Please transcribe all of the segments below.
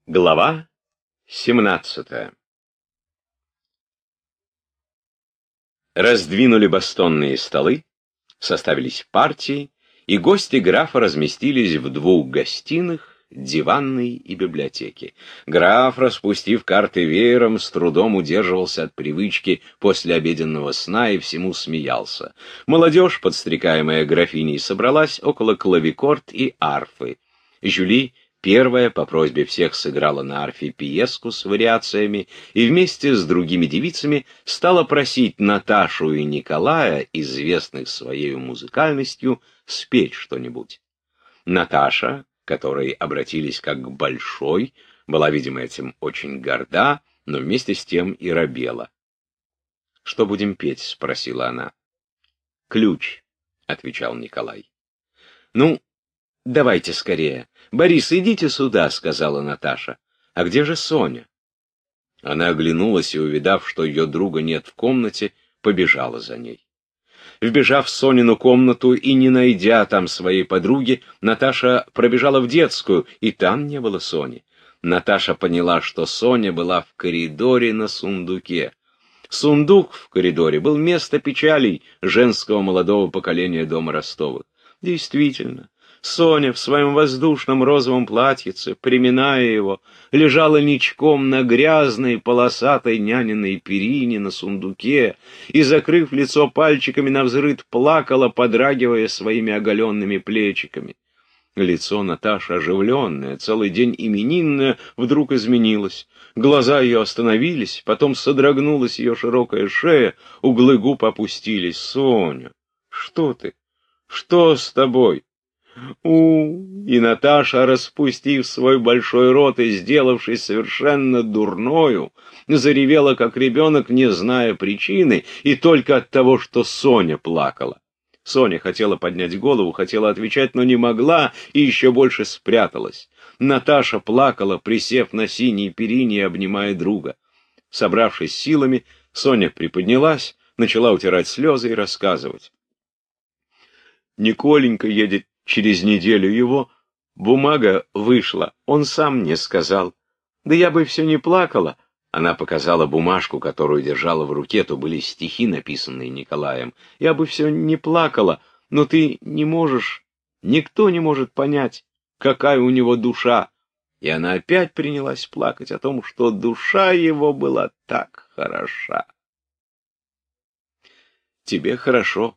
Глава 17. Раздвинули бастонные столы, составились партии, и гости графа разместились в двух гостиных, диванной и библиотеке. Граф, распустив карты веером, с трудом удерживался от привычки после обеденного сна и всему смеялся. Молодежь, подстрекаемая графиней, собралась около клавикорд и арфы. Жюли первая по просьбе всех сыграла на арфе пиеску с вариациями и вместе с другими девицами стала просить Наташу и Николая, известных своей музыкальностью, спеть что-нибудь. Наташа, которой обратились как к большой, была, видимо, этим очень горда, но вместе с тем и робела. «Что будем петь?» — спросила она. «Ключ», — отвечал Николай. «Ну, давайте скорее. Борис, идите сюда», — сказала Наташа. «А где же Соня?» Она оглянулась и, увидав, что ее друга нет в комнате, побежала за ней. Вбежав в Сонину комнату и не найдя там своей подруги, Наташа пробежала в детскую, и там не было Сони. Наташа поняла, что Соня была в коридоре на сундуке. Сундук в коридоре был место печалей женского молодого поколения дома Ростовых. Действительно, Соня в своем воздушном розовом платьице, приминая его, лежала ничком на грязной полосатой няниной перине на сундуке и, закрыв лицо пальчиками навзрыд, плакала, подрагивая своими оголенными плечиками. Лицо Наташи, оживленное, целый день именинное, вдруг изменилось. Глаза ее остановились, потом содрогнулась ее широкая шея, углы губ опустились. «Соня, что ты? Что с тобой?» И Наташа, распустив свой большой рот и сделавшись совершенно дурною, заревела, как ребенок, не зная причины, и только от того, что Соня плакала. Соня хотела поднять голову, хотела отвечать, но не могла, и еще больше спряталась. Наташа плакала, присев на синей перине и обнимая друга. Собравшись силами, Соня приподнялась, начала утирать слезы и рассказывать. «Николенька едет через неделю, его бумага вышла, он сам мне сказал. Да я бы все не плакала». Она показала бумажку, которую держала в руке, то были стихи, написанные Николаем. «Я бы все не плакала, но ты не можешь, никто не может понять, какая у него душа». И она опять принялась плакать о том, что душа его была так хороша. «Тебе хорошо.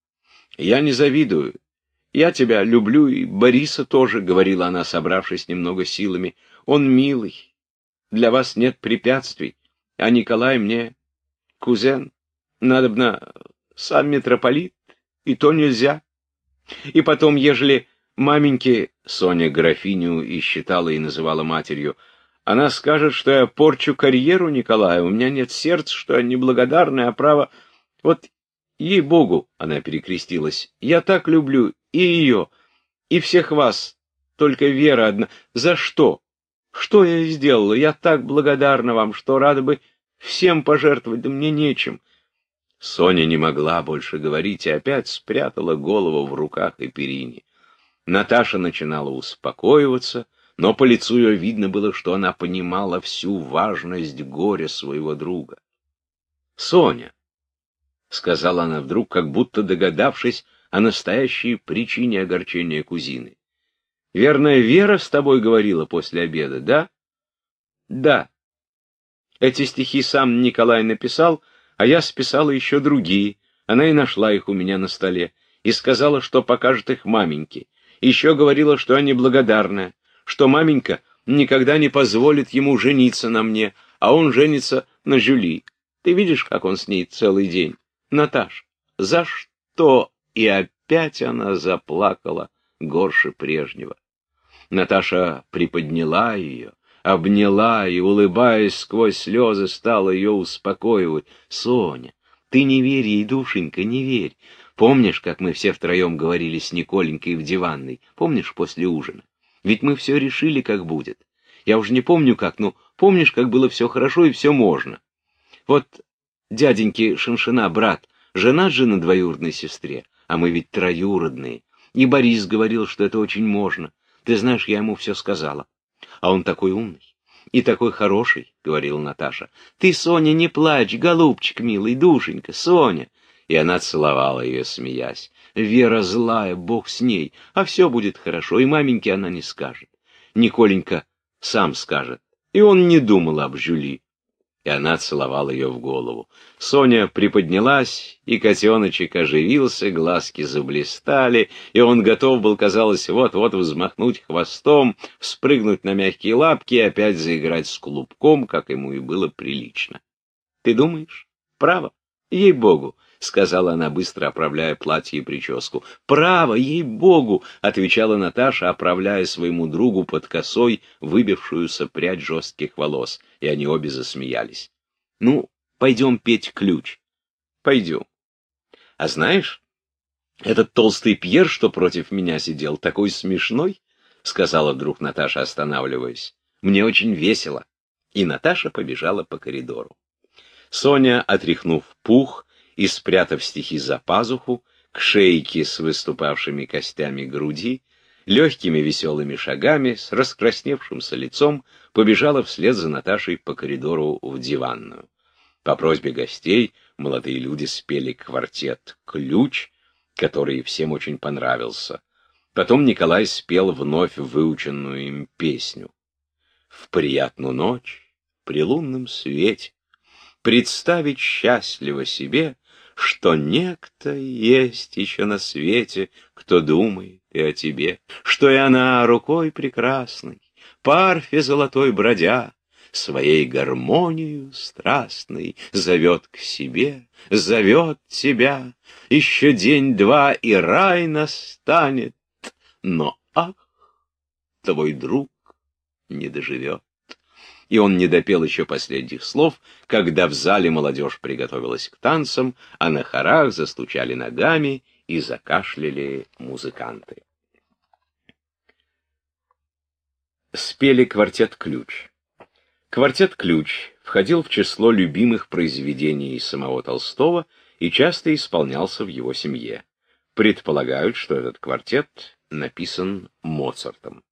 Я не завидую. Я тебя люблю, и Бориса тоже», — говорила она, собравшись немного силами. «Он милый. Для вас нет препятствий, а Николай мне кузен. Надобно сам митрополит, и то нельзя. И потом, ежели маменьке, Соня графиню и считала и называла матерью, она скажет, что я порчу карьеру Николая, у меня нет сердца, что я неблагодарная, а право... Вот, ей-богу, она перекрестилась, я так люблю и ее, и всех вас, только Вера одна. За что? Что я сделала? Я так благодарна вам, что рада бы всем пожертвовать, да мне нечем». Соня не могла больше говорить и опять спрятала голову в руках и перине. Наташа начинала успокоиваться, но по лицу ее видно было, что она понимала всю важность горя своего друга. «Соня», — сказала она вдруг, как будто догадавшись о настоящей причине огорчения кузины. «Верно, Вера с тобой говорила после обеда, да?» «Да. Эти стихи сам Николай написал, а я списала еще другие. Она и нашла их у меня на столе, и сказала, что покажет их маменьке. Еще говорила, что я неблагодарная, что маменька никогда не позволит ему жениться на мне, а он женится на Жюли. Ты видишь, как он с ней целый день? Наташ, за что?» И опять она заплакала горше прежнего. Наташа приподняла ее, обняла и, улыбаясь сквозь слезы, стала ее успокоивать. «Соня, ты не верь ей, душенька, не верь. Помнишь, как мы все втроем говорили с Николенькой в диванной? Помнишь, после ужина? Ведь мы все решили, как будет. Я уже не помню как, но помнишь, как было все хорошо и все можно? Вот дяденьки Шиншина, брат, женат же на двоюродной сестре, а мы ведь троюродные. И Борис говорил, что это очень можно. Ты знаешь, я ему все сказала. А он такой умный. «И такой хороший», — говорила Наташа. «Ты, Соня, не плачь, голубчик милый, душенька, Соня». И она целовала ее, смеясь. «Вера злая, Бог с ней, а все будет хорошо, и маменьке она не скажет. Николенька сам скажет». И он не думал об Жюли. И она целовала ее в голову. Соня приподнялась, и котеночек оживился, глазки заблистали, и он готов был, казалось, вот-вот взмахнуть хвостом, спрыгнуть на мягкие лапки и опять заиграть с клубком, как ему и было прилично. «Ты думаешь? Право? Ей-богу!» — сказала она, быстро оправляя платье и прическу. «Право, ей-богу!» — отвечала Наташа, оправляя своему другу под косой выбившуюся прядь жестких волос, и они обе засмеялись. «Ну, пойдем петь ключ». «Пойдем. А знаешь, этот толстый Пьер, что против меня сидел, такой смешной?» — сказала вдруг Наташа, останавливаясь. «Мне очень весело». И Наташа побежала по коридору. Соня, отряхнув пух и спрятав стихи за пазуху, к шейке с выступавшими костями груди, легкими веселыми шагами, с раскрасневшимся лицом, побежала вслед за Наташей по коридору в диванную. По просьбе гостей молодые люди спели квартет «Ключ», который всем очень понравился. Потом Николай спел вновь выученную им песню. «В приятную ночь, при лунном свете, представить счастливо себе, что некто есть еще на свете, кто думает и о тебе, что и она рукой прекрасной, по арфе золотой бродя, своей гармонию страстной зовет к себе, зовет тебя, еще день-два и рай настанет, но, ах, твой друг не доживет». И он не допел еще последних слов, когда в зале молодежь приготовилась к танцам, а на хорах застучали ногами и закашляли музыканты. Спели квартет «Ключ». Квартет «Ключ» входил в число любимых произведений самого Толстого и часто исполнялся в его семье. Предполагают, что этот квартет написан Моцартом.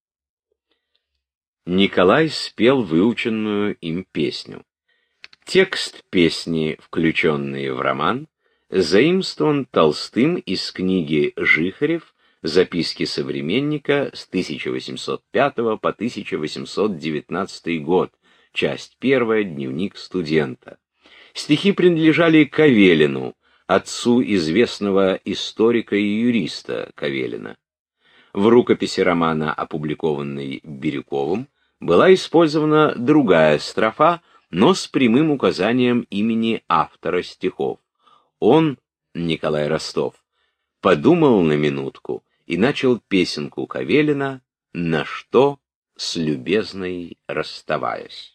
Николай спел выученную им песню. Текст песни, включенный в роман, заимствован Толстым из книги Жихарев «Записки современника» с 1805 по 1819 год, часть 1, дневник студента. Стихи принадлежали Кавелину, отцу известного историка и юриста Кавелина. В рукописи романа, опубликованной Бирюковым, была использована другая строфа, но с прямым указанием имени автора стихов. Он, Николай Ростов, подумал на минутку и начал песенку Кавелина «На что с любезной расставаясь».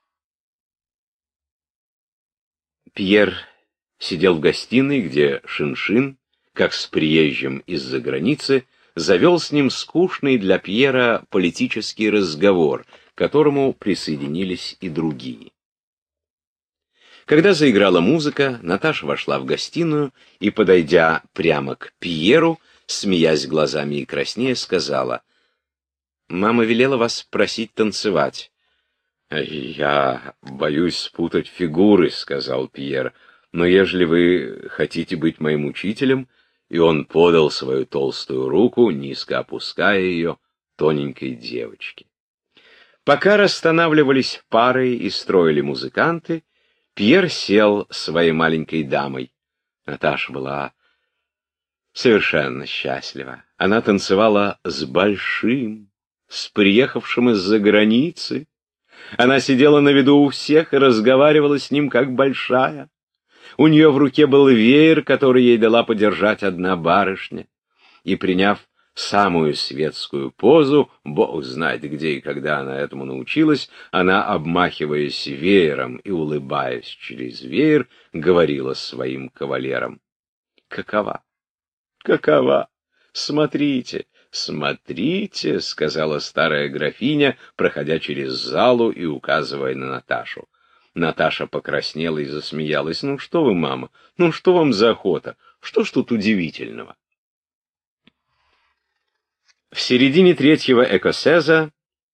Пьер сидел в гостиной, где Шиншин, как с приезжим из-за границы, завел с ним скучный для Пьера политический разговор, к которому присоединились и другие. Когда заиграла музыка, Наташа вошла в гостиную и, подойдя прямо к Пьеру, смеясь глазами и краснея, сказала: «Мама велела вас просить танцевать». «Я боюсь спутать фигуры», — сказал Пьер, «но ежели вы хотите быть моим учителем...» И он подал свою толстую руку, низко опуская ее, тоненькой девочке. Пока расстанавливались пары и строили музыканты, Пьер сел с своей маленькой дамой. Наташа была совершенно счастлива. Она танцевала с большим, с приехавшим из-за границы. Она сидела на виду у всех и разговаривала с ним как большая. У нее в руке был веер, который ей дала подержать одна барышня. И, приняв самую светскую позу, бог знает где и когда она этому научилась, она, обмахиваясь веером и улыбаясь через веер, говорила своим кавалерам: «Какова? Какова? Смотрите, смотрите», — сказала старая графиня, проходя через залу и указывая на Наташу. Наташа покраснела и засмеялась. «Ну что вы, мама? Ну что вам за охота? Что ж тут удивительного?» В середине третьего экосеза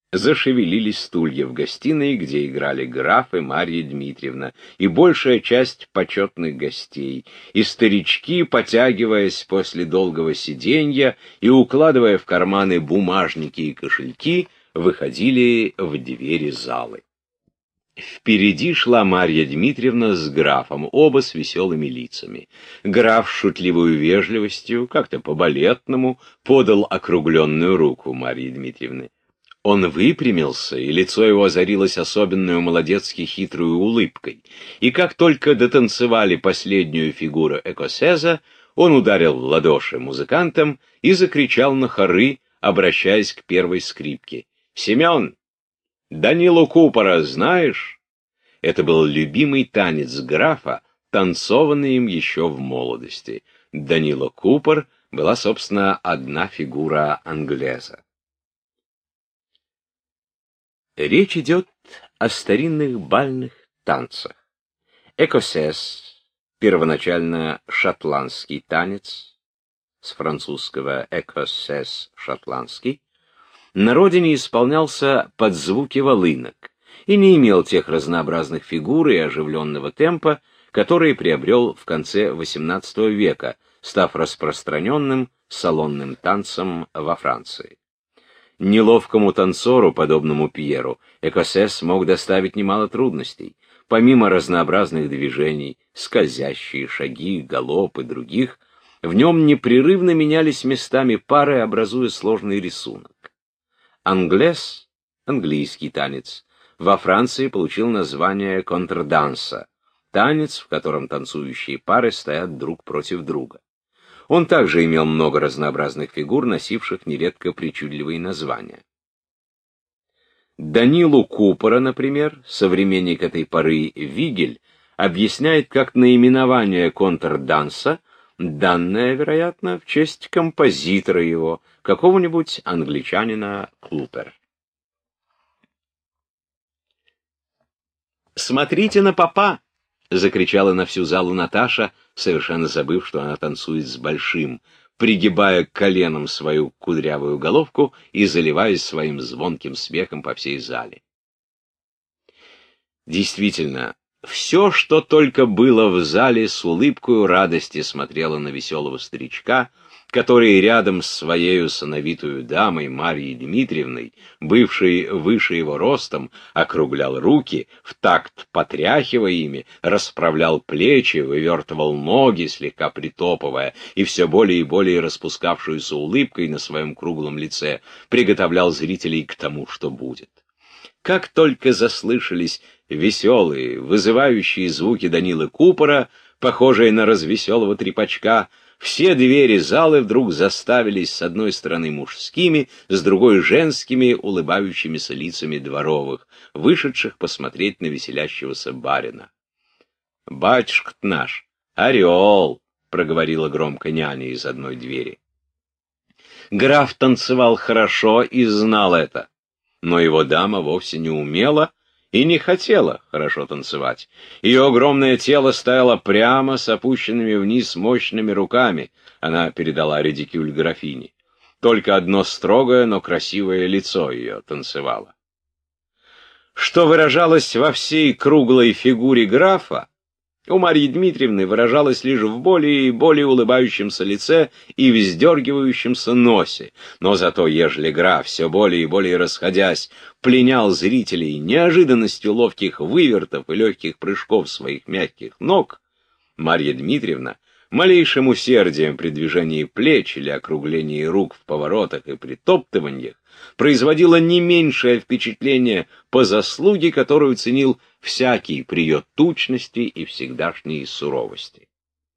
Зашевелились стулья в гостиной, где играли граф и Марья Дмитриевна, и большая часть почетных гостей, и старички, потягиваясь после долгого сиденья и укладывая в карманы бумажники и кошельки, выходили в двери залы. Впереди шла Марья Дмитриевна с графом, оба с веселыми лицами. Граф с шутливой вежливостью, как-то по-балетному, подал округленную руку Марьи Дмитриевны. Он выпрямился, и лицо его озарилось особенную молодецки хитрой улыбкой, и как только дотанцевали последнюю фигуру экосеза, он ударил в ладоши музыкантам и закричал на хоры, обращаясь к первой скрипке: «Семен! Данилу Купора знаешь?» Это был любимый танец графа, танцованный им еще в молодости. Данила Купор была, собственно, одна фигура англеза. Речь идет о старинных бальных танцах. Экосес, первоначально шотландский танец, с французского экосес шотландский, на родине исполнялся под звуки волынок и не имел тех разнообразных фигур и оживленного темпа, которые приобрел в конце XVIII века, став распространенным салонным танцем во Франции. Неловкому танцору, подобному Пьеру, экосес мог доставить немало трудностей. Помимо разнообразных движений, скользящие шаги, галоп и других, в нем непрерывно менялись местами пары, образуя сложный рисунок. Англес, английский танец, во Франции получил название контрданса, танец, в котором танцующие пары стоят друг против друга. Он также имел много разнообразных фигур, носивших нередко причудливые названия. Данилу Купора, например, современник этой поры Вигель, объясняет как наименование контрданса, данное, вероятно, в честь композитора его, какого-нибудь англичанина Клупер. «Смотрите на попа!» — закричала на всю залу Наташа, совершенно забыв, что она танцует с большим, пригибая к коленам свою кудрявую головку и заливаясь своим звонким смехом по всей зале. Действительно, все, что только было в зале, с улыбкою радости смотрело на веселого старичка, который рядом с своею сановитую дамой Марьей Дмитриевной, бывшей выше его ростом, округлял руки, в такт потряхивая ими, расправлял плечи, вывертывал ноги, слегка притопывая, и все более и более распускавшуюся улыбкой на своем круглом лице приготовлял зрителей к тому, что будет. Как только заслышались веселые, вызывающие звуки Данилы Купора, похожие на развеселого трепачка, все двери залы вдруг заставились с одной стороны мужскими, с другой женскими, улыбающимися лицами дворовых, вышедших посмотреть на веселящегося барина. «Батюшка наш, орел!» — проговорила громко няня из одной двери. Граф танцевал хорошо и знал это, но его дама вовсе не умела и не хотела хорошо танцевать. Ее огромное тело стояло прямо с опущенными вниз мощными руками. Она передала редикюль графине. Только одно строгое, но красивое лицо ее танцевало. Что выражалось во всей круглой фигуре графа, у Марьи Дмитриевны выражалось лишь в более и более улыбающемся лице и вздергивающемся носе, но зато, ежели граф, все более и более расходясь, пленял зрителей неожиданностью ловких вывертов и легких прыжков своих мягких ног, Марья Дмитриевна малейшим усердием при движении плеч или округлении рук в поворотах и притоптываниях производила не меньшее впечатление по заслуге, которую ценил всякий при ее тучности и всегдашней суровости.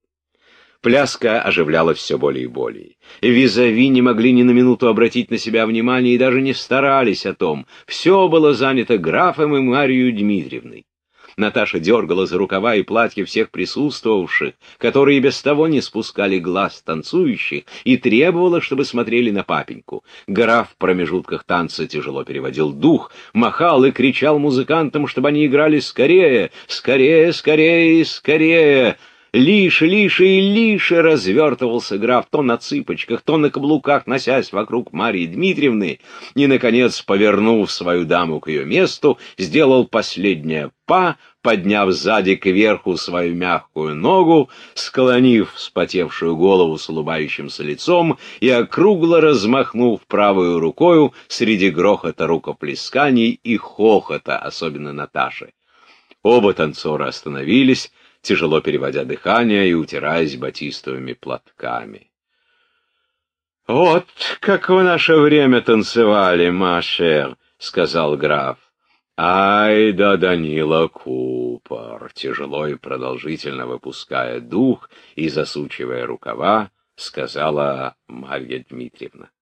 Пляска оживляла все более и более. Визави не могли ни на минуту обратить на себя внимание и даже не старались о том. Все было занято графом и Марьей Дмитриевной. Наташа дергала за рукава и платья всех присутствовавших, которые без того не спускали глаз с танцующих, и требовала, чтобы смотрели на папеньку. Граф в промежутках танца тяжело переводил дух, махал и кричал музыкантам, чтобы они играли скорее, скорее, скорее, скорее. Лише и лише развертывался граф то на цыпочках, то на каблуках, носясь вокруг Марьи Дмитриевны, и, наконец, повернув свою даму к ее месту, сделал последнее па, подняв сзади кверху свою мягкую ногу, склонив вспотевшую голову с улыбающимся лицом и округло размахнув правую рукою среди грохота рукоплесканий и хохота, особенно Наташи. Оба танцора остановились, тяжело переводя дыхание и утираясь батистовыми платками. «Вот как в наше время танцевали, Машер», — сказал граф. «Ай да Данила Купор», — тяжело и продолжительно выпуская дух и засучивая рукава, сказала Марья Дмитриевна.